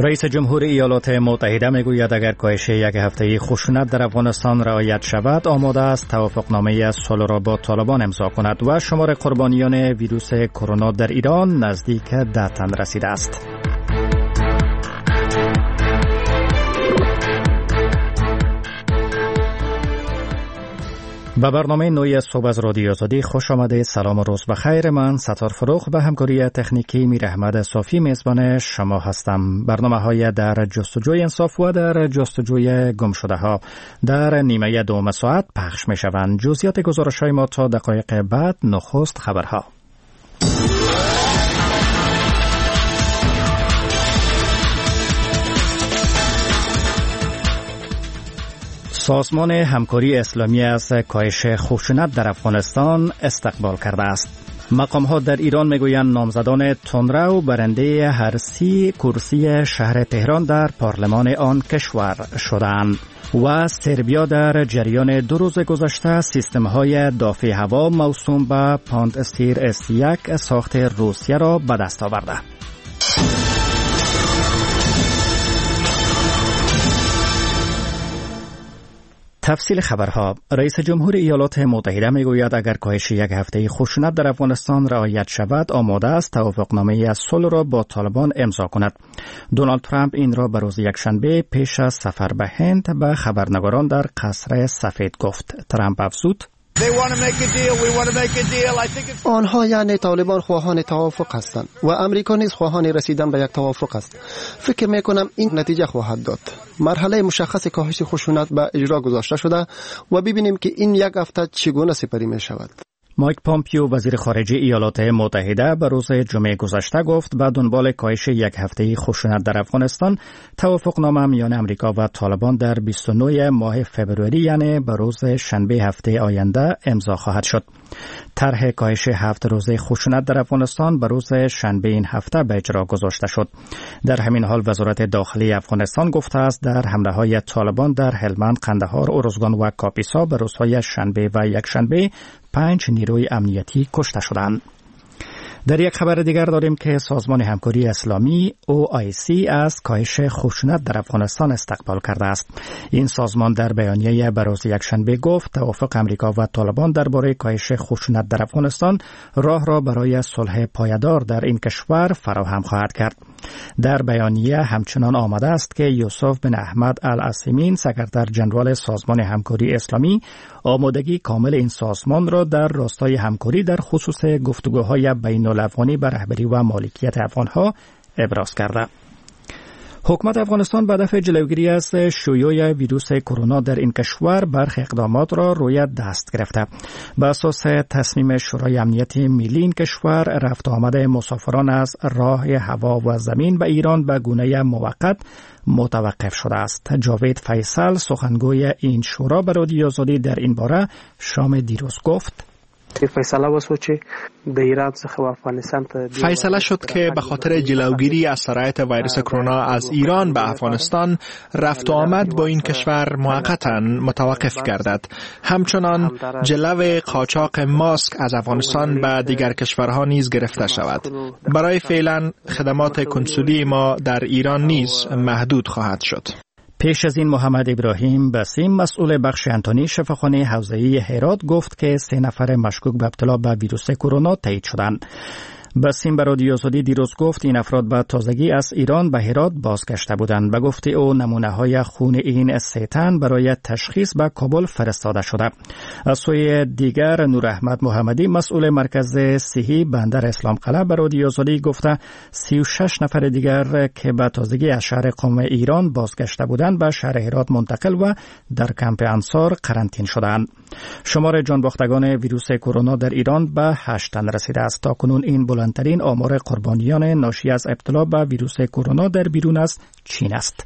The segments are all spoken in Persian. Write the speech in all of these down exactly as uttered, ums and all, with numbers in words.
رئیس جمهور ایالات متحده میگوید اگر کاهش یک هفته‌ای خشونت در افغانستان رعایت شود آماده است توافقنامه صلح را با طالبان امضا کند و شمار قربانیان ویروس کرونا در ایران نزدیک ده تن رسیده است. به برنامه نوی صبح از رادیو آزادی خوش آمده. سلام و روز بخیر. من ستار فروخ به همکاری تکنیکی میر احمد صافی میزبان شما هستم. برنامه های در جستجوی انصاف و در جستجوی گم شده ها در نیمه دوم ساعت پخش می شوند. جزئیات گزارش های ما تا دقایق بعد. نخست خبرها. سازمان همکاری اسلامی از کاهش خشونت در افغانستان استقبال کرده است. مقام‌ها در ایران میگویند نامزدان تندرو برنده هر سی کرسی شهر تهران در پارلمان آن کشور شدند. و سربیا در جریان دو روز گذشته سیستم‌های دافع هوا موسوم به پاند استیر اس یک ساخت روسیه را به دست آورده. تفصیل خبرها. رئیس جمهور ایالات متحده میگوید اگر کاهش یک هفته خشونت در افغانستان رعایت شود آماده است توافقنامه صلح را با طالبان امضا کند. دونالد ترامپ این را به روز یکشنبه پیش از سفر به هند به خبرنگاران در قصر سفید گفت. ترامپ افزود آنها یعنی طالبان خواهان توافق هستند و امریکا نیز خواهان رسیدن به یک توافق است. فکر می کنم این نتیجه خواهد داد. مرحله مشخص کاهش خشونت به اجرا گذاشته شده و ببینیم که این یک هفته چگونه سپری می شود. مایک پامپیو وزیر خارجه ایالات متحده به روز جمعه گذشته گفت به دنبال کاهش یک هفته‌ای خشونت در افغانستان توافقنامه میان امریکا و طالبان در بیست و نه ماه فوریه یعنی به روز شنبه هفته آینده امضا خواهد شد. طرح کاهش هفت روزه خشونت در افغانستان به روز شنبه این هفته به اجرا گذاشته شد. در همین حال وزارت داخلی افغانستان گفته است در حمله‌های طالبان در هلمند، قندهار، ارزگان و کاپیسا به روزهای شنبه و یکشنبه پنج نیروی امنیتی کشته شدند. در یک خبر دیگر داریم که سازمان همکاری اسلامی او آی سی از کاهش خشونت در افغانستان استقبال کرده است. این سازمان در بیانیه به روز یکشنبه گفت توافق امریکا و طالبان درباره کاهش خشونت در افغانستان راه را برای صلح پایدار در این کشور فراهم خواهد کرد. در بیانیه همچنان آمده است که یوسف بن احمد العثیمین سکرتر جنرال سازمان همکاری اسلامی آمادگی کامل این سازمان را در راستای همکاری در خصوص گفتگوهای بین الافغانی به رهبری و مالکیت افغانها ابراز کرده. حکومت افغانستان به دفع جلوگیری از شیوع ویروس کرونا در این کشور برخی اقدامات را روی دست گرفته. به اساس تصمیم شورای امنیت ملی این کشور رفت آمد مسافران از راه هوا و زمین به ایران به گونه موقت متوقف شده است. جاوید فیصل سخنگوی این شورا به رادیو آزادی در این باره شام دیروز گفت فیصله وشو چې د ایران څخه افغانستان ته فیصله شد که به خاطر جلوگیری از سرایت ویروس کرونا از ایران به افغانستان رفت و آمد با این کشور موقتا متوقف گردد. همچنان جلو قاچاق ماسک از افغانستان به دیگر کشورها نیز گرفته شود. برای فعلا خدمات کنسولی ما در ایران نیز محدود خواهد شد. پیش از این محمد ابراهیم بسیم مسئول بخش انتونی شفاخانه حوزه‌ای هرات گفت که سه نفر مشکوک به ابتلا به ویروس کرونا تایید شدند. بسیم به رادیو آزادی دیروز گفت این افراد به تازگی از ایران به هرات بازگشته بودند. به گفته او نمونه‌های خون این سه تن برای تشخیص به کابل فرستاده شده. از سوی دیگر نور احمد محمدی مسئول مرکز صحی بندر اسلام قلعه به رادیو آزادی گفته سی و شش نفر دیگر که به تازگی از شهر قم ایران بازگشته بودند به شهر هرات منتقل و در کمپ انصار قرنطینه شدند. شمار جانباختگان ویروس کرونا در ایران به هشت تن رسیده است. تاکنون این بلندترین آمار قربانیان ناشی از ابتلا به ویروس کرونا در بیرون از چین است.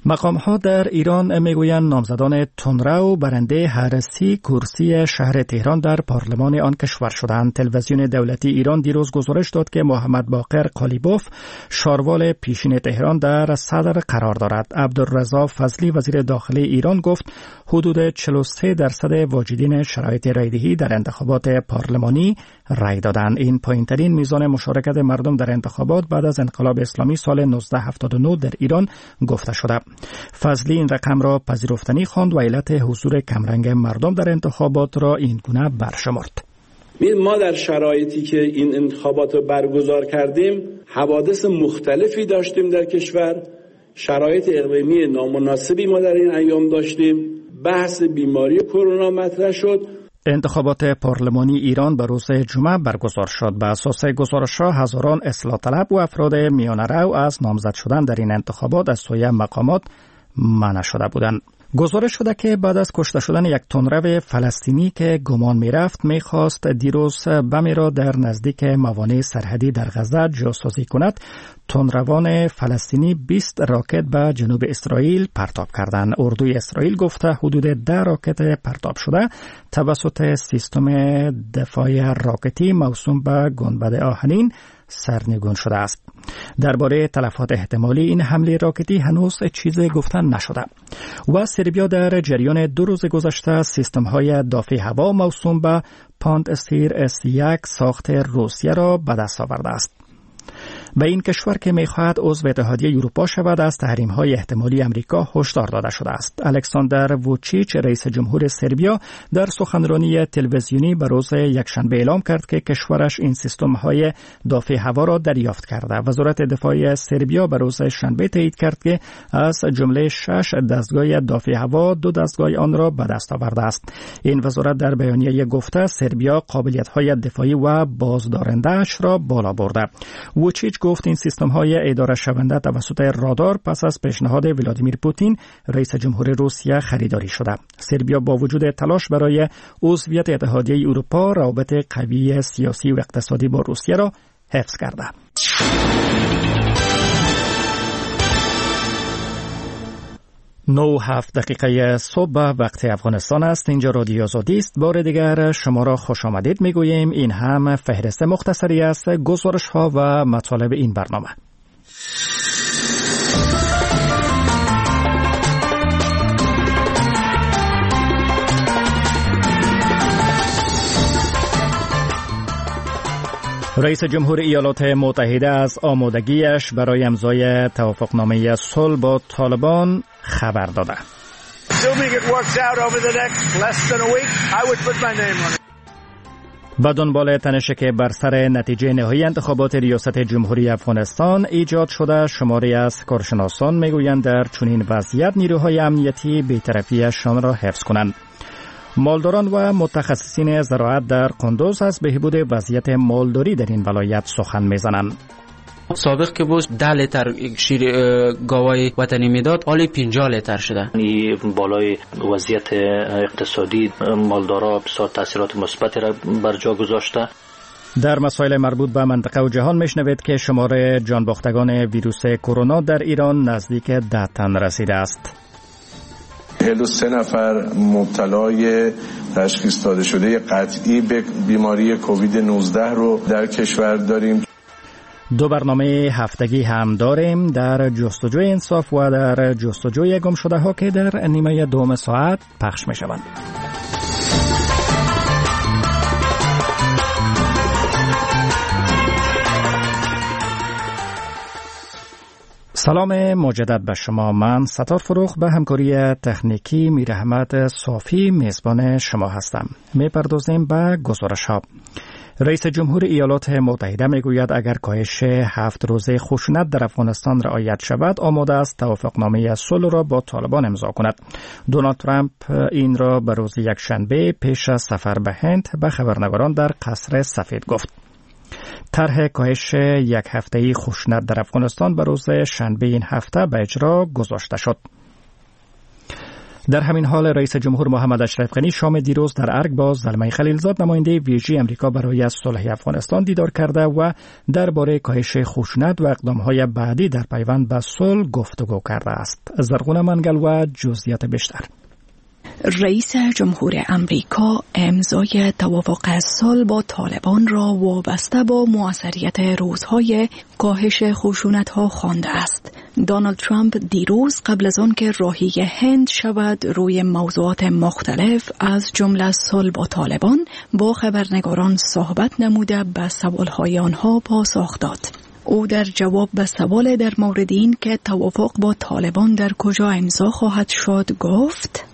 مقام‌ها در ایران میگویند نامزدان تندرو برنده هر سی کرسی شهر تهران در پارلمان آن کشور شدند. تلویزیون دولتی ایران دیروز گزارش داد که محمد باقر قالیباف شاروال پیشین تهران در صدر قرار دارد. عبدالرضا فضلی وزیر داخلی ایران گفت حدود چهل و سه درصد واجدین شرایط رایدهی در انتخابات پارلمانی رای دادند. این پایین‌ترین میزان مشارکت مردم در انتخابات بعد از انقلاب اسلامی سال نوزده هفتاد و نه در ایران گفته شده. فضلی این رقم را پذیرفتنی خواند و علت حضور کمرنگ مردم در انتخابات را این گونه برشمرد. ما در شرایطی که این انتخابات را برگزار کردیم حوادث مختلفی داشتیم در کشور، شرایط اقلیمی نامناسبی ما در این ایام داشتیم، بحث بیماری کرونا مطرح شد. انتخابات پارلمانی ایران به روز جمعه برگزار شد. به اساس گزارش‌ها هزاران اصلاح طلب و افراد میانه‌رو از نامزد شدن در این انتخابات از سوی مقامات منع شده بودند. گزارش شده که بعد از کشته شدن یک تندرو فلسطینی که گمان می‌رفت می‌خواست دیروز بمی را در نزدیک موانع سرحدی در غزه جاسازی کند، تندروان فلسطینی بیست راکت به جنوب اسرائیل پرتاب کردند. اردوی اسرائیل گفته حدود ده راکت پرتاب شده توسط سیستم دفاع راکتی موسوم به گنبد آهنین سرنگون شده است. درباره تلفات احتمالی این حمله راکتی هنوز چیزی گفتن نشده. و سربیا در جریان دو روز گذشته سیستم های دافع هوا موسوم به پانتسیر اس یک ساخت روسیه را به دست آورده است. به این کشور که می‌خواهد عضو اتحادیه اروپا شود از تحریم‌های احتمالی امریکا هشدار داده شده است. الکساندر ووچیچ رئیس جمهور سربیا در سخنرانی تلویزیونی به روز یکشنبه اعلام کرد که کشورش این سیستم‌های دافع هوا را دریافت کرده. وزارت دفاع سربیا به روز شنبه تایید کرد که از جمله شش دستگاه دافع هوا دو دستگاه آن را به دست آورده است. این وزارت در بیانیه گفته سربیا قابلیت‌های دفاعی و بازدارنده‌اش را بالا برده. ووچیچ گفت این سیستم های اداره شونده توسط رادار پس از پیشنهاد ولادیمیر پوتین رئیس جمهور روسیه خریداری شده. سربیا با وجود تلاش برای عضویت اتحادیه اروپا روابط قوی سیاسی و اقتصادی با روسیه را حفظ کرده. نو هفت دقیقه صبح وقت افغانستان است. اینجا رادیو آزادی است. بار دیگر شما را خوش آمدید میگوییم. این هم فهرست مختصری است گزارش ها و مطالب این برنامه. رئیس جمهور ایالات متحده از آمادگیش برای امضای توافقنامه صلح با طالبان خبر داده. به دنبال تنشی بر سر نتیجه نهایی انتخابات ریاست جمهوری افغانستان ایجاد شده، شماری از کارشناسان میگویند در چنین وضعیت نیروهای امنیتی بی‌طرفی‌شان را حفظ کنند. مالداران و متخصصین زراعت در قندوز از بهبود وضعیت مالداری در این ولایت سخن میزنند. سابق که بود ده لیتر شیر گاوای وطنی میداد، حالی پنجاه لیتر شده. این بالای وضعیت اقتصادی مالدارا بسیار تاثیرات مثبتی را بر جا گذاشته. در مسائل مربوط به منطقه و جهان میشنوید که شمار جانباختگان ویروس کرونا در ایران نزدیک ده تن رسیده است. چهل و سه نفر مبتلای تشخیص داده شده قطعی به بیماری کووید نوزده رو در کشور داریم. دو برنامه هفتگی هم داریم، در جستجوی انصاف و در جستجوی گم شده ها که در نیمه دوم ساعت پخش می شوند. سلام مجدد به شما. من ستار فروخ به همکاری تکنیکی میر احمد صافی میزبان شما هستم. میپردازیم به گزارش ها. رئیس جمهور ایالات متحده میگوید اگر کاهش هفت روزه خشونت در افغانستان رعایت شود آماده است توافقنامه صلح را با طالبان امضا کند. دونالد ترامپ این را به روز یکشنبه پیش از سفر به هند به خبرنگاران در قصر سفید گفت. طرح کاهش یک هفته‌ای خشونت در افغانستان به روز شنبه این هفته به اجرا گذاشته شد. در همین حال رئیس جمهور محمد اشرف غنی شام دیروز در ارگ با زلمه خلیلزاد نماینده ویژه امریکا برای صلح افغانستان دیدار کرده و درباره کاهش خشونت و اقدام‌های بعدی در پیوند به صلح گفتگو کرده است. زرغونه منگل و جزئیات بیشتر. رئیس جمهور امریکا امضای توافق صلح با طالبان را وابسته با موثریت روزهای کاهش خشونت‌ها خوانده است. دونالد ترامپ دیروز قبل از آن که راهی هند شود روی موضوعات مختلف از جمله صلح با طالبان با خبرنگاران صحبت نموده به سوال‌های آنها پاسخ داد. او در جواب به سوال در مورد این که توافق با طالبان در کجا امضا خواهد شد گفت: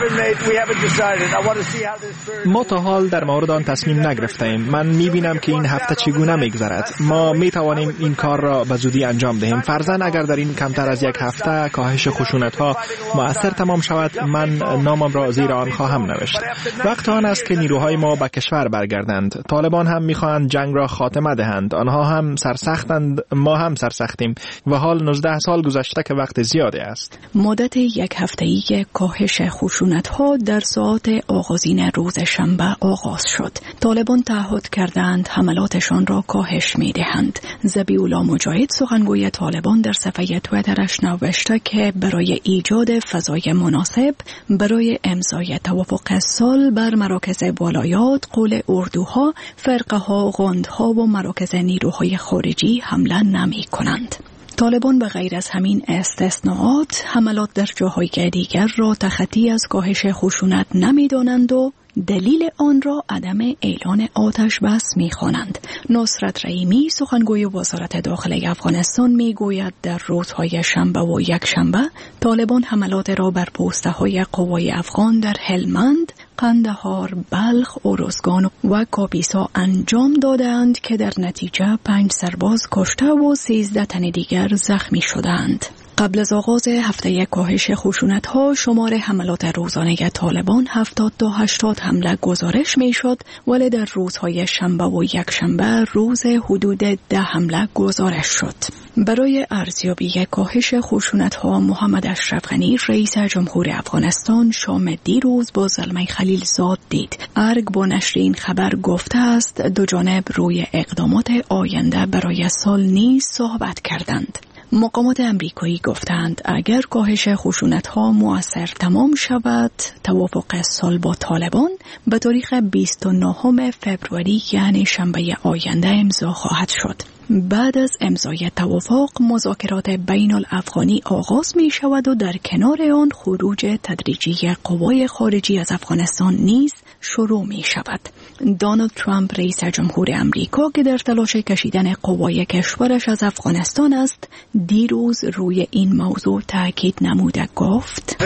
ما تا حال در مورد آن تصمیم نگرفتیم. من می‌بینم که این هفته چگونه می‌گذرد. ما می‌توانیم این کار را به زودی انجام دهیم. فرضاً اگر در این کمتر از یک هفته کاهش خشونت‌ها مؤثر تمام شود، من نامم را زیر آن خواهم نوشت. وقت آن است که نیروهای ما به کشور برگردند. طالبان هم می‌خواهند جنگ را خاتمه دهند. آنها هم سرسختند، ما هم سرسختیم و حال نوزده سال گذشته که وقت زیادی است. مدت یک هفته‌ای کاهش خشونت‌ها در ساعات آغازین روز شنبه آغاز شد. طالبان تعهد کردند حملاتشان را کاهش می‌دهند. ذبیح‌الله مجاهد سخنگوی طالبان در صفحه توییترش نوشته که برای ایجاد فضای مناسب برای امضای توافق صلح بر مراکز ولایات، قول اردوها، فرقه‌ها، غندها و مراکز نیروهای خارجی حمله نمی‌کنند. طالبان به غیر از همین استثناءات حملات در جاهای دیگر را تخطی از کاهش خشونت نمی‌دانند و دلیل آن را عدم اعلان آتش بس می‌خوانند. نصرت رحیمی سخنگوی وزارت داخلی افغانستان می‌گوید در روزهای شنبه و یکشنبه طالبان حملات را بر پوسته‌های قوای افغان در هلمند، قندهار، بلخ، اروزگان و کاپیسا انجام دادند که در نتیجه پنج سرباز کشته و سیزده تن دیگر زخمی شدند. قبل از آغاز هفته کاهش خشونت‌ها شمار حملات روزانه طالبان هفتاد تا هشتاد حمله گزارش می‌شد، ولی در روزهای شنبه و یکشنبه روز حدود ده حمله گزارش شد. برای ارزیابی کاهش خشونت‌ها محمد اشرف غنی رئیس جمهور افغانستان شام دیروز با زلمه خلیلزاد دید. ارگ با نشر این خبر گفته است دو جانب روی اقدامات آینده برای صلح نیز صحبت کردند. مقامات امریکایی گفتند اگر کاهش خشونت‌ها مؤثر تمام شود، توافق صلح با طالبان به تاریخ بیست و نهم فوریه یعنی شنبه آینده امضا خواهد شد. بعد از امضای توافق مذاکرات بین الافغانی آغاز می شود و در کنار آن خروج تدریجی قوای خارجی از افغانستان نیز شروع می شود. دونالد ترامپ رئیس جمهور امریکا که در تلاش کشیدن قوای کشورش از افغانستان است، دیروز روی این موضوع تاکید نموده گفت: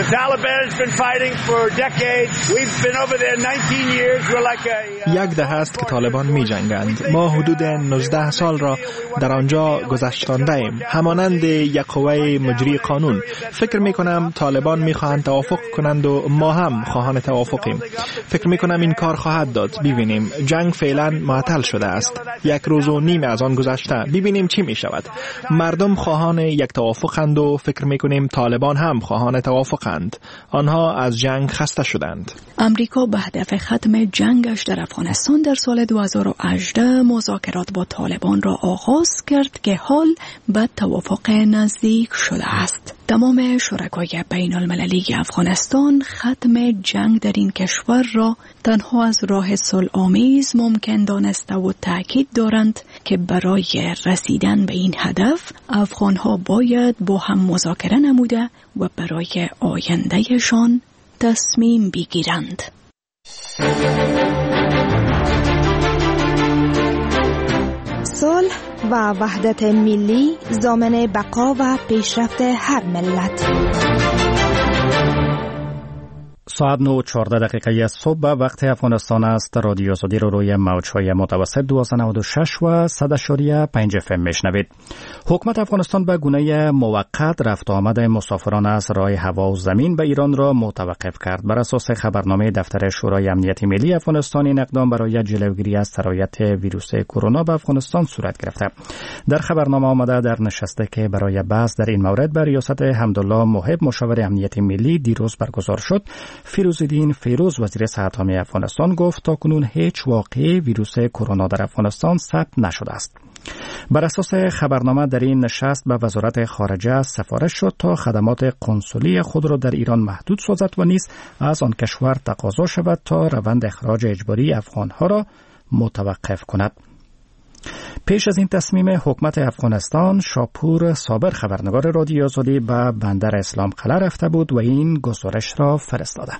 یک دهه است که طالبان می جنگند. ما حدود نوزده سال را در آنجا گذشتانده ایم. همانند یک قوه مجری قانون. فکر می کنم طالبان می خواهند توافق کنند و ما هم خواهان توافقیم. فکر می کنم این کار خواهد داد. ببینیم. جنگ فعلا معطل شده است. یک روز و نیم از آن گذشته. ببینیم چی می شود. مردم خواهان یک توافقند و فکر می کنیم طالبان هم خواهان توافقند. آنها از جنگ خسته شدند. امریکا به هدف ختم جنگش در افغانستان در سال دو هزار و هجده مذاکرات با طالبان را آغاز کرد که حال به توافق نزدیک شده است. تمام شرکای بین المللی افغانستان ختم جنگ در این کشور را تنها از راه صلح آمیز ممکن دانسته و تأکید دارند که برای رسیدن به این هدف افغانها باید با هم مذاکره نموده و برای آیندهشان تصمیم بگیرند. صلح و وحدت ملی ضامن بقا و پیشرفت هر ملت. ساعت نه و چهارده دقیقه صبح وقت افغانستان است. رادیو آزادی رو روی موج‌های متوسط دویست و نود و شش و صد و پنج اف ام میشنوید. حکومت افغانستان به گونه موقت رفت و آمد مسافران از راه هوا و زمین به ایران را متوقف کرد. بر اساس خبرنامه دفتر شورای امنیت ملی افغانستان این اقدام برای جلوگیری از سرایت ویروس کرونا به افغانستان صورت گرفته. در خبرنامه آمده در نشستی که برای بحث در این مورد بر ریاست حمدالله محب مشاور امنیت ملی دیروز برگزار شد، فیروزالدین فیروز وزیر صحت عامه افغانستان گفت تاکنون هیچ واقعه ویروس کرونا در افغانستان ثبت نشده است. بر اساس خبرنامه در این نشست به وزارت خارجه سفارش شد تا خدمات قنسولی خود را در ایران محدود سازد و نیز از آن کشور تقاضا شود تا روند اخراج اجباری افغانها را متوقف کند. پیش از این تصمیم حکومت افغانستان، شاپور صابر خبرنگار رادیو آزادی به بندر اسلام قلعه رفته بود و این گزارش را فرستاده.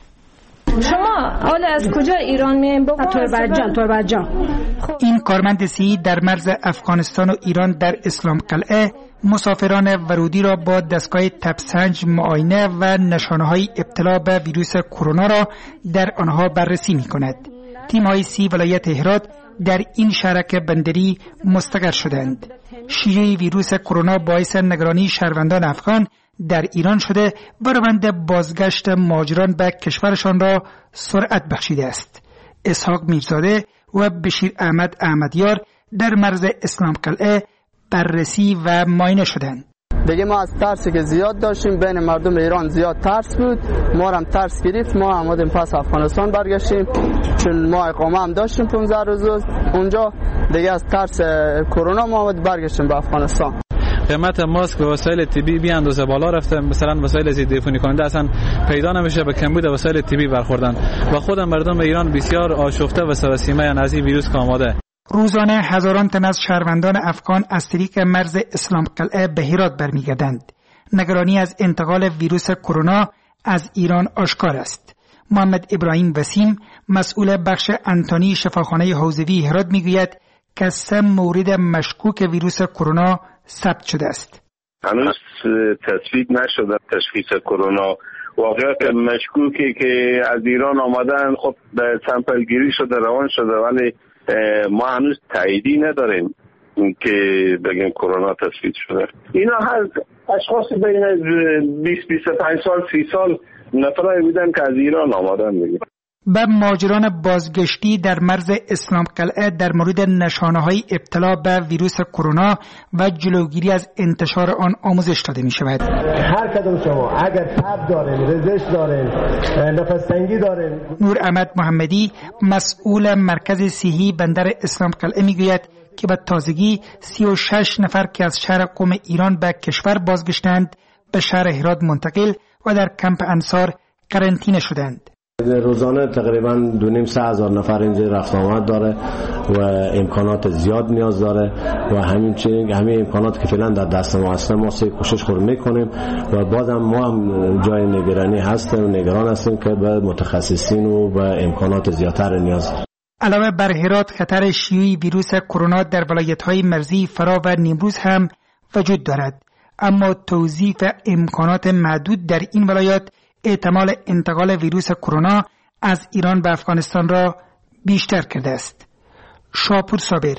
شما حالا از کجا ایران میایم؟ توربرجان توربرجان. این کارمند سی در مرز افغانستان و ایران در اسلام قلعه مسافران ورودی را با دستگاه تبسنج معاینه و نشانه‌های ابتلا به ویروس کرونا را در آنها بررسی می‌کند. تیم‌های سی ولایت هرات در این شرک بندری مستقر شدند. شیوع ویروس کرونا باعث نگرانی شهروندان افغان در ایران شده و روند بازگشت مهاجران به کشورشان را سرعت بخشیده است. اسحاق میرزاده و بشیر احمد احمدیار در مرز اسلام قلعه بررسی و معاینه شدند. دیگه ما از ترسی که زیاد داشتیم، بین مردم ایران زیاد ترس بود، ما هم ترس گرفت، ما آمدیم پس افغانستان برگشتیم، چون ما اقامه هم داشتیم پانزده روز اونجا. دیگه از ترس کرونا ما آمد برگشتیم به افغانستان. قیمت ماسک و وسایل طبی بی اندازه بالا رفته، مثلا وسایل ضد عفونی کننده اصلا پیدا نمیشه، به کمبود وسایل طبی برخوردن و خود مردم ایران بسیار آشفته و سراسیمه از این ویروس آماده. روزانه هزاران تن از شهروندان افغان از طریق مرز اسلام قلعه به هرات برمیگردند. نگرانی از انتقال ویروس کرونا از ایران آشکار است. محمد ابراهیم وسیم مسئول بخش انتانی شفاخانه حوزوی هرات میگوید که سه مورد مشکوک ویروس کرونا ثبت شده است. هنوز تصدیق نشده تشخیص کرونا. واقعیت مشکوکی که از ایران آمدن خب به سامپل گیری شده، روان شده، ولی ما هنوز تاییدی نداریم که بگیم کرونا تثبیت شده. اینا هر اشخاص بین بیست بیست و پنج سال سی سال نفرایی بودن که از ایران آمدن دیگه. به مهاجران بازگشتی در مرز اسلام قلعه در مورد نشانه‌های ابتلا به ویروس کرونا و جلوگیری از انتشار آن آموزش داده می شود. هر کدوم شما اگر تب دارین، رزش دارین، نفس تنگی دارین. نور احمد محمدی مسئول مرکز صحی بندر اسلام قلعه می گوید که به تازگی سی و شش نفر که از شهر قم ایران به کشور بازگشتند به شهر هرات منتقل و در کمپ انصار قرنطینه شدند. روزانه تقریبا دو نیم سه هزار نفر اینجا رفت آمد داره و امکانات زیاد نیاز داره و همین چنین همین امکانات که فعلا در دست ما هست ما سعی کوشش خود میکنیم و بازم ما هم جای نگرانی هستیم و نگران هستیم که به متخصصین و به امکانات زیادتر نیاز داریم. علاوه بر هرات خطر شیوع ویروس کرونا در ولایت‌های مرزی فرا و نیمروز هم وجود دارد، اما توظیف امکانات محدود در این ولایات احتمال انتقال ویروس کرونا از ایران به افغانستان را بیشتر کرده است. شاپور صابر،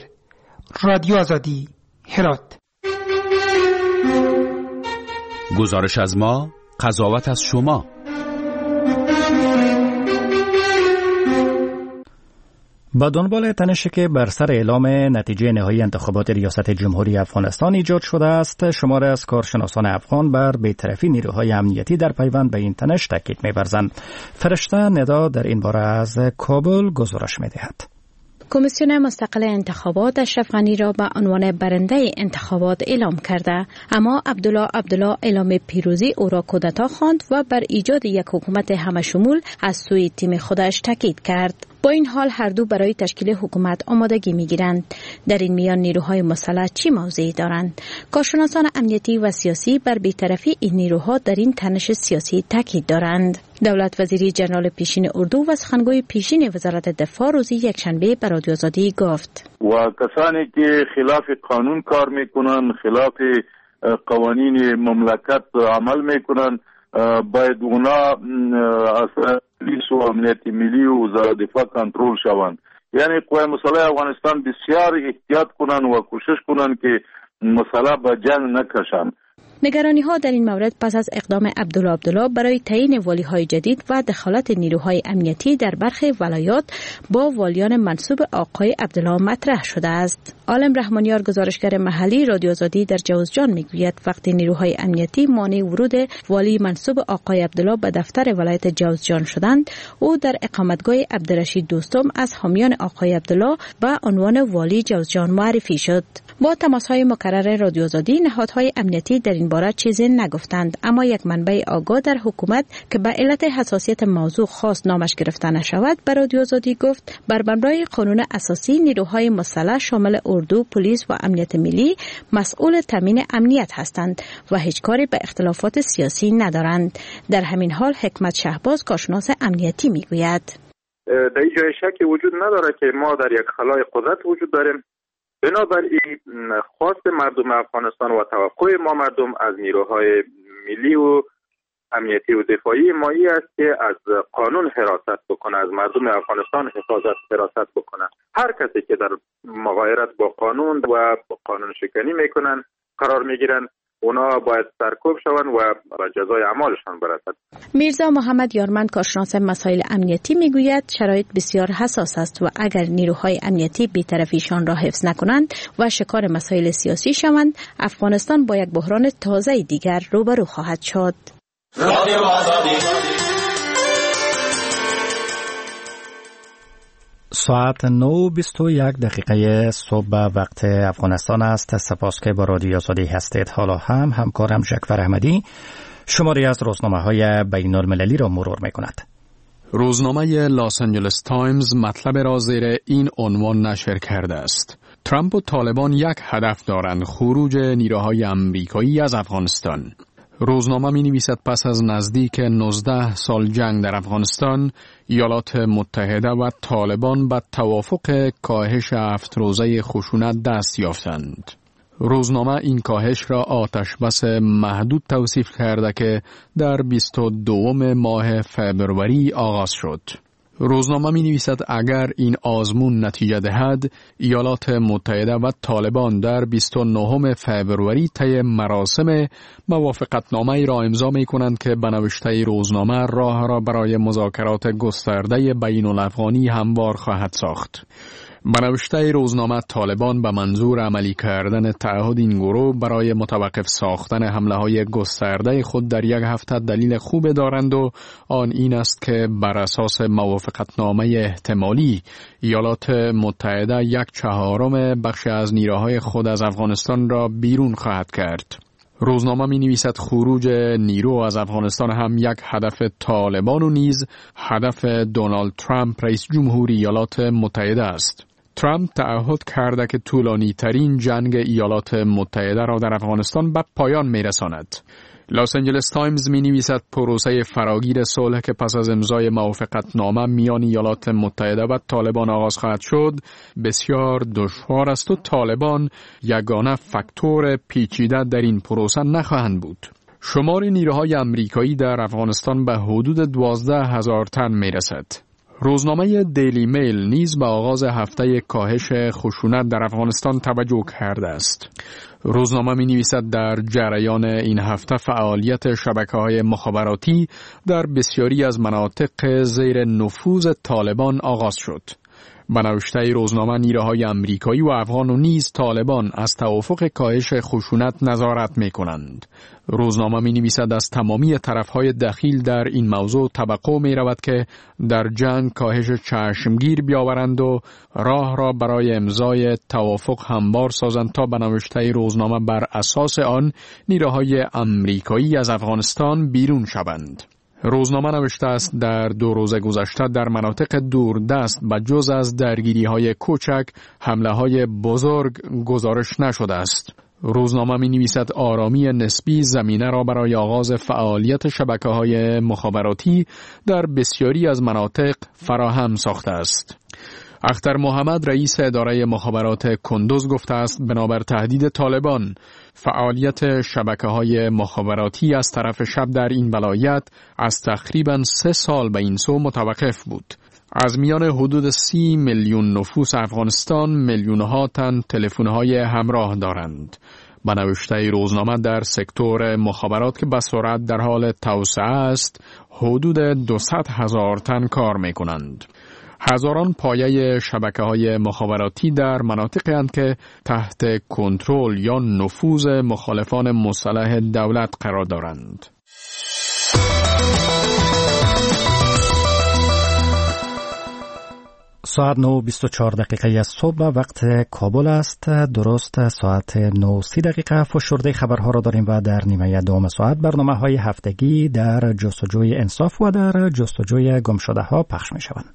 رادیو آزادی، هرات. گزارش از ما، قضاوت از شما. با دنبال تنشی که بر سر اعلام نتیجه نهایی انتخابات ریاست جمهوری افغانستان ایجاد شده است، شماره از کارشناسان افغان بر بی‌طرفی نیروهای امنیتی در پیوند به این تنش تاکید می‌ورزند. فرشته ندا در این باره از کابل گزارش می‌دهد. کمیسیون مستقل انتخابات اشرف غنی را به عنوان برنده انتخابات اعلام کرده، اما عبدالله عبدالله اعلام پیروزی او را کودتا خواند و بر ایجاد یک حکومت همشمول از سوی تیم خودش تاکید کرد. با این حال هر دو برای تشکیل حکومت آمادگی می‌گیرند. در این میان نیروهای مسلح چی موضعی دارند؟ کارشناسان امنیتی و سیاسی بر بی‌طرفی این نیروها در این تنش سیاسی تاکید دارند. دولت وزیری جنرال پیشین اردو و سخنگوی پیشین وزارت دفاع روز یکشنبه به رادیو آزادی گفت و کسانی که خلاف قانون کار میکنن، خلاف قوانین مملکت عمل میکنن، باید اونا و امنیت ملی و وزارت دفاع کنترل شوند. یعنی قوای مسلح افغانستان بسیار احتیاط کنن و کوشش کنن که مسلح به جنگ نکشند. نگرانی ها در این مورد پس از اقدام عبدالله عبدالله برای تعیین والی های جدید و دخالت نیروهای امنیتی در برخی ولایات با والیان منصوب آقای عبدالله مطرح شده است. عالم رحمانیار گزارشگر محلی رادیو آزادی در جوزجان میگوید وقتی نیروهای امنیتی مانع ورود والی منصوب آقای عبدالله به دفتر ولایت جوزجان شدند، او در اقامتگاه عبدالرشید دوستم از حامیان آقای عبدالله به عنوان والی جوزجان معرفی شد. با تماس‌های مکرر رادیو آزادی نهادهای امنیتی در این باره چیزی نگفتند، اما یک منبع آگاه در حکومت که به علت حساسیت موضوع خاص نامش گرفته نشود به رادیو آزادی گفت بر مبنای قانون اساسی نیروهای مسلح شامل اردو، پلیس و امنیت ملی مسئول تامین امنیت هستند و هیچ کاری به اختلافات سیاسی ندارند. در همین حال حکمت شهباز کارشناس امنیتی میگوید در این جای شکی وجود نداره که ما در یک خلای قدرت وجود داریم. بنابراین خواست مردم افغانستان و توقع ما مردم از نیروهای ملی و امنیتی و دفاعی مایی است که از قانون حراست بکنه، از مردم افغانستان حفاظت حراست بکنه. هر کسی که در مغایرت با قانون و با قانون شکنی میکنن قرار میگیرن، اونا باید سرکوب شوند و به جزای اعمالشان برسد. میرزا محمد یارمند کارشناس مسائل امنیتی میگوید شرایط بسیار حساس است و اگر نیروهای امنیتی بی‌طرفیشان را حفظ نکنند و شکار مسائل سیاسی شوند، افغانستان با یک بحران تازه دیگر روبرو خواهد شد. ساعت نه بیست و یک دقیقه صبح وقت افغانستان است. سپاس که با رادیو آزادی هستید. حالا هم همکارم جعفر احمدی شماری از روزنامه‌های بین المللی را مرور می‌کند. روزنامه لاس آنجلس تایمز مطلب را زیر این عنوان نشر کرده است: ترامپ و طالبان یک هدف دارند، خروج نیروهای آمریکایی از افغانستان. روزنامه می نویسد پس از نزدیک نوزده سال جنگ در افغانستان، ایالات متحده و طالبان به توافق کاهش هفت روزه خشونت دست یافتند. روزنامه این کاهش را آتش بس محدود توصیف کرده که در بیست و دوم ماه فبروری آغاز شد. روزنامه می نویسد اگر این آزمون نتیجه دهد، ایالات متحده و طالبان در بیست و نهم فبروری طی مراسم موافقتنامه را امضا می کنند که به نوشته روزنامه راه را برای مذاکرات گسترده بین الافغانی هموار خواهد ساخت. به نوشته روزنامه طالبان به منظور عملی کردن تعهد این گروه برای متوقف ساختن حمله های گسترده خود در یک هفته دلیل خوب دارند و آن این است که بر اساس موافقتنامه احتمالی ایالات متحده یک چهارم بخش از نیروهای خود از افغانستان را بیرون خواهد کرد. روزنامه می نویسد خروج نیرو از افغانستان هم یک هدف طالبان و نیز هدف دونالد ترامپ رئیس جمهوری ایالات متحده است. ترامپ تعهد کرده که طولانی ترین جنگ ایالات متحده را در افغانستان به پایان می رساند. لاس آنجلس تایمز می نویسد پروسه فراگیر صلح که پس از امضای موافقتنامه میان ایالات متحده و طالبان آغاز خواهد شد بسیار دشوار است و طالبان یگانه فاکتور پیچیده در این پروسه نخواهند بود. شمار نیروهای آمریکایی در افغانستان به حدود دوازده هزار تن می رسد. روزنامه دیلی میل نیز به آغاز هفته کاهش خشونت در افغانستان توجه کرده است. روزنامه می نویسد در جریان این هفته فعالیت شبکه‌های مخابراتی در بسیاری از مناطق زیر نفوذ طالبان آغاز شد. به نوشته روزنامه نیروهای آمریکایی و افغان و نیز طالبان از توافق کاهش خشونت نظارت می کنند. روزنامه می نویسد از تمامی طرفهای دخیل در این موضوع توقع می رود که در جنگ کاهش چشمگیر بیاورند و راه را برای امضای توافق هموار سازند تا به نوشته روزنامه بر اساس آن نیروهای آمریکایی از افغانستان بیرون شوند. روزنامه نوشته است در دو روز گذشته در مناطق دوردست به جز از درگیری‌های کوچک حمله‌های بزرگ گزارش نشده است. روزنامه می نویسد آرامی نسبی زمینه را برای آغاز فعالیت شبکه‌های مخابراتی در بسیاری از مناطق فراهم ساخته است. اختر محمد رئیس اداره مخابرات کندوز گفته است بنابر تهدید طالبان فعالیت شبکه‌های مخابراتی از طرف شب در این ولایت از تقریباً سه سال به این سو متوقف بود. از میان حدود سی میلیون نفوس افغانستان میلیون‌ها تن تلفن‌های همراه دارند. به نوشته روزنامه در سکتور مخابرات که به سرعت در حال توسعه است، حدود دویست هزار تن کار می‌کنند. هزاران پایه شبکه‌های مخابراتی در مناطقی هستند که تحت کنترل یا نفوذ مخالفان مسلح دولت قرار دارند. ساعت نه و بیست و چهار دقیقه از صبح وقت کابل است. درست ساعت نه و سی دقیقه فشرده خبرها را داریم و در نیمه دوم ساعت برنامه های هفتگی در جستجوی انصاف و در جستجوی گمشده ها پخش می شوند.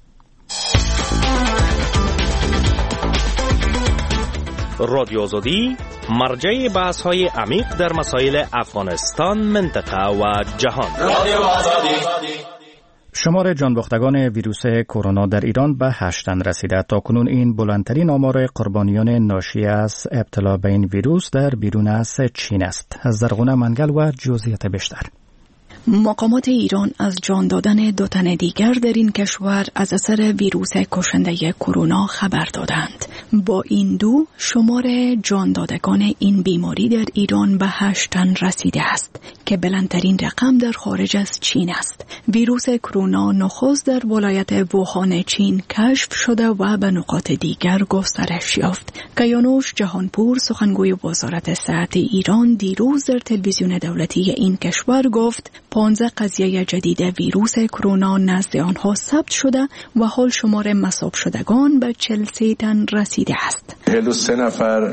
رادیو آزادی مرجع بحث های عمیق در مسائل افغانستان، منطقه و جهان. رادیو آزادی. شمار جانباختگان ویروس کرونا در ایران به هشت تن رسیده. تاکنون این بلندترین آمار قربانیان ناشی از ابتلا به این ویروس در بیرون از چین است. از زرغونه منگل و جزئیات بیشتر. مقامات ایران از جان دادن دو تن دیگر در این کشور از اثر ویروس کشنده کرونا خبر دادند. با این دو شمار جان دادگان این بیماری در ایران به هشت تن رسیده است که بلندترین رقم در خارج از چین است. ویروس کرونا نخست در ولایت ووهان چین کشف شده و به نقاط دیگر گسترش یافت. کیانوش جهانپور سخنگوی وزارت صحت ایران دیروز در تلویزیون دولتی این کشور گفت پانزده قضیه جدید ویروس کرونا نزد آنها ثبت شده و حال شمار مصاب شدگان به چهل و سه تن رسیده است. چهل و سه نفر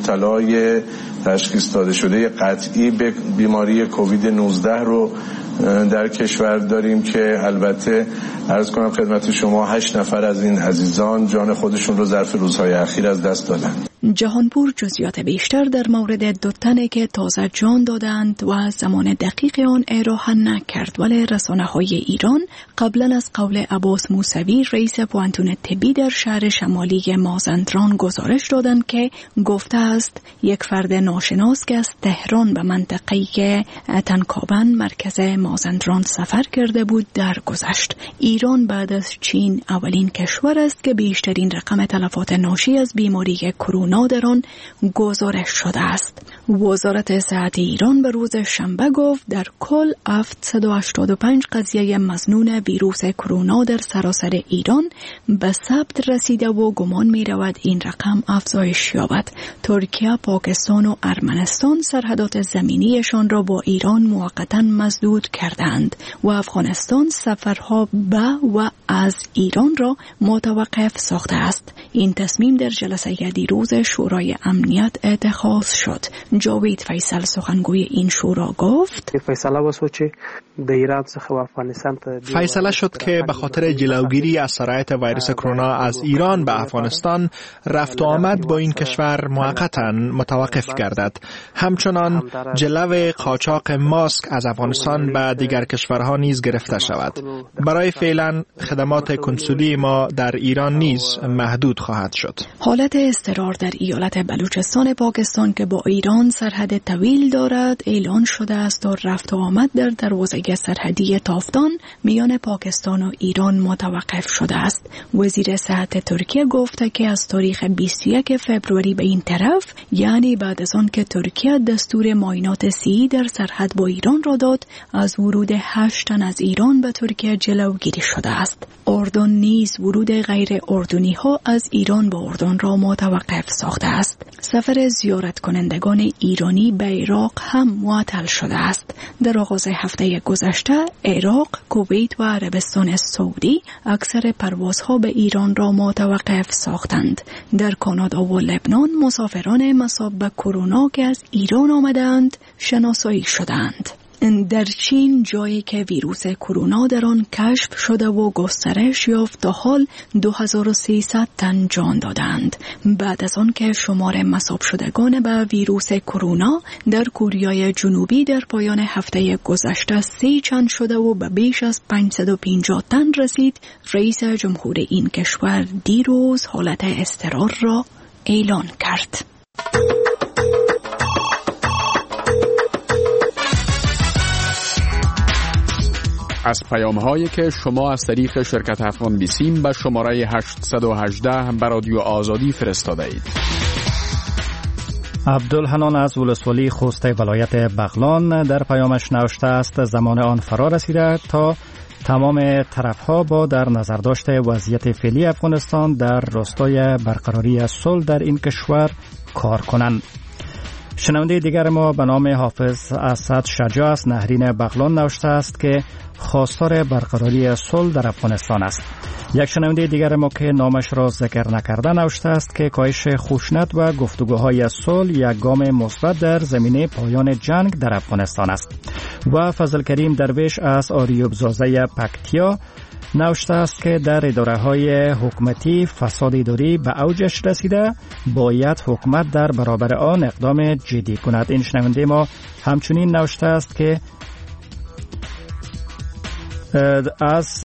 مبتلای تشخیص داده شده قطعی به بیماری کووید نوزده رو در کشور داریم که البته عرض کنم خدمت شما هشت نفر از این عزیزان جان خودشون رو ظرف روزهای اخیر از دست دادند. جهانپور جزئیات بیشتر در مورد دو تنی که تازه جان دادند و زمان دقیق آن ارائه نکرد، ولی رسانه‌های ایران قبلا از قول عباس موسوی رئیس پوانتون طبی در شهر شمالی مازندران گزارش دادند که گفته است یک فرد ناشناس که از تهران به منطقه‌ای که تنکابن مرکز مازندران سفر کرده بود درگذشت. ایران بعد از چین اولین کشور است که بیشترین رقم تلفات ناشی از بیماری کرونا در آن گزارش شده است. وزارت صحت ایران به روز شنبه گفت در کل هفتصد و هشتاد و پنج قضیه مظنون ویروس کرونا در سراسر ایران به ثبت رسیده و گمان می رود این رقم افزایش یابد. ترکیه، پاکستان و ارمنستان سرحدات زمینیشان را با ایران موقتا مسدود کردند و افغانستان سفرها به و از ایران را متوقف ساخته است. این تصمیم در جلسه دیروز شورای امنیت اتخاذ شد. جاوید فیصل سخنگوی این شورا گفت فیصله وسوچه د ایران څخه افغانستان ته فیصله شد که به خاطر جلوگیری از سرایت ویروس کرونا از ایران به افغانستان رفت و آمد با این کشور موقتا متوقف گردد. همچنان جلو قاچاق ماسک از افغانستان به دیگر کشورها نیز گرفته شود. برای فعلا خدمات کنسولی ما در ایران نیز محدود خواهد شد. حالت اضطرار در ایالت بلوچستان پاکستان که با ایران سرحد طویل دارد اعلان شده است و رفت و آمد در دروازه سرحدی تافتان میان پاکستان و ایران متوقف شده است. وزیر صحت ترکیه گفته که از تاریخ بیست و یک فوریه به این طرف، یعنی بعد از آن که ترکیه دستور معاینات سی در سرحد با ایران را داد، از ورود هشت تن از ایران به ترکیه جلوگیری شده است. اردن نیز ورود غیر اردنی ها از ایران به اردن را متوقف ساخته است. سفر زیارت کنندگان ایرانی به عراق هم معطل شده است. در آغاز هفته گذشته عراق، کویت و عربستان سعودی اکثر پروازها به ایران را متوقف ساختند. در کانادا و لبنان مسافران مصاب به کرونا که از ایران آمدند شناسایی شدند. در چین جایی که ویروس کرونا در آن کشف شده و گسترش یافت تا حال دو هزار و سیصد تن جان دادند. بعد از آن که شمار مصاب شدگان به ویروس کرونا در کره جنوبی در پایان هفته گذشته سی چند شده و به بیش از پانصد و پنجاه تن رسید، رئیس جمهور این کشور دیروز حالت اضطرار را اعلان کرد. از پیام‌هایی که شما از طریق شرکت افغان بیسیم به شماره هشتصد و هجده به رادیو آزادی فرستاده اید. عبدالحنان از ولسوالی خوست ولایت بغلان در پیامش نوشته است زمان آن فرا رسیده تا تمام طرف‌ها با در نظر داشته وضعیت فعلی افغانستان در راستای برقراری صلح در این کشور کار کنند. شنونده دیگر ما به نام حافظ اسد شجاع از نهرین بغلان نوشته است که خواستار برقراری صلح در افغانستان است. یک شنونده دیگر ما که نامش را ذکر نکرده نوشته است که کاهش خشونت و گفتگوهای صلح یک گام مثبت در زمینه پایان جنگ در افغانستان است. و فضل کریم درویش از آریوب زازه پکتیا نوشته است که در اداره‌های حکومتی فساد اداری به اوجش رسیده، باید حکومت در برابر آن اقدام جدی کند. این شنونده ما همچنین نوشته است که از